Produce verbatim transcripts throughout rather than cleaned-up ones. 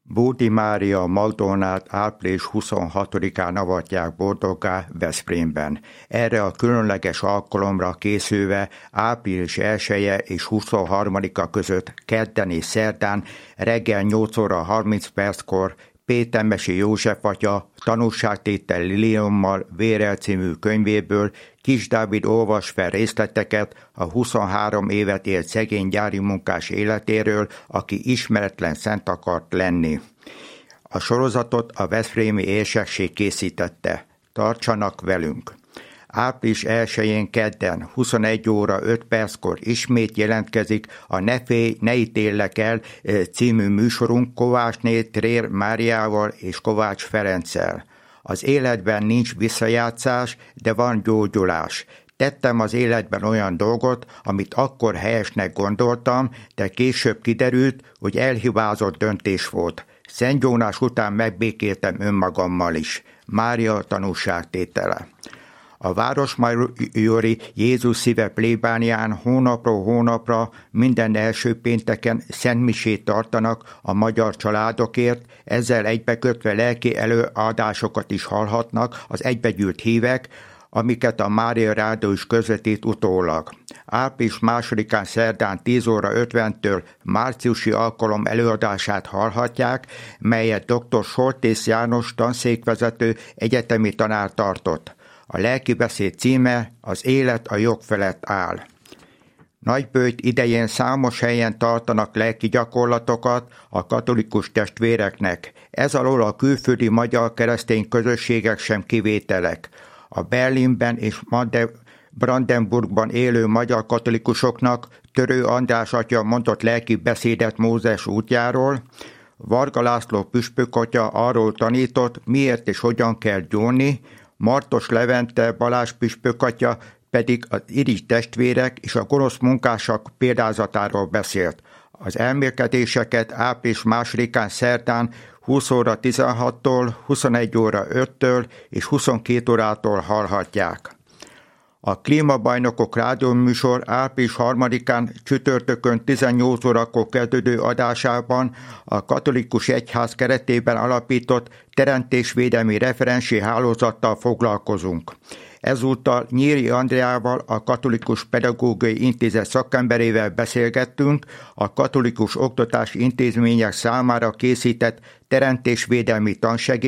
Bódi Mária Magdolnát április huszonhatodikán avatják boldoggá Veszprémben. Erre a különleges alkalomra készülve április elseje és huszonharmadika között kedden és szerdán reggel nyolc óra harminc perckor Pétermesi József atya Tanúságtétel Liliommal Vérel című könyvéből Kis Dávid olvas fel részleteket a huszonhárom évet élt szegény gyári munkás életéről, aki ismeretlen szent akart lenni. A sorozatot a veszprémi érsekség készítette. Tartsanak velünk! április elsején kedden huszonegy óra öt perckor ismét jelentkezik a Ne félj, ne ítéllek el című műsorunk Kovácsné Trér Máriával és Kovács Ferenccel. Az életben nincs visszajátszás, de van gyógyulás. Tettem az életben olyan dolgot, amit akkor helyesnek gondoltam, de később kiderült, hogy elhibázott döntés volt. Szentgyónás után megbékéltem önmagammal is. Mária tanúságtétele. A Városmajori Jézus Szíve plébánián hónapról hónapra minden első pénteken szentmisét tartanak a magyar családokért, ezzel egybekötve lelki előadásokat is hallhatnak az egybegyűlt hívek, amiket a Mária Rádió is közvetít utólag. április másodikán szerdán tíz óra ötventől márciusi alkalom előadását hallhatják, melyet dr. Soltész János tanszékvezető egyetemi tanár tartott. A lelkibeszéd címe Az élet a jog felett áll. Nagyböjt idején számos helyen tartanak lelki gyakorlatokat a katolikus testvéreknek. Ez alól a külföldi magyar keresztény közösségek sem kivételek. A Berlinben és Brandenburgban élő magyar katolikusoknak Törő András atya mondott lelki beszédet Mózes útjáról, Varga László püspök atya arról tanított, miért és hogyan kell gyónni, Martos Levente Balázs püspök atya pedig az irigy testvérek és a gonosz munkások példázatáról beszélt. Az elmélkedéseket április másodikán szerdán húsz óra tizenhattól, huszonegy óra öttől és huszonkét órától hallhatják. A Klímabajnokok rádióműsor április harmadikán csütörtökön tizennyolc órakor kezdődő adásában a katolikus egyház keretében alapított teremtésvédelmi referensi hálózattal foglalkozunk. Ezúttal Nyíri Andreával, a Katolikus Pedagógiai Intézet szakemberével beszélgettünk a katolikus oktatási intézmények számára készített teremtésvédelmi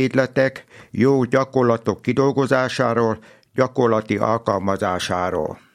tansegédletek, jó gyakorlatok kidolgozásáról, gyakorlati alkalmazásáról.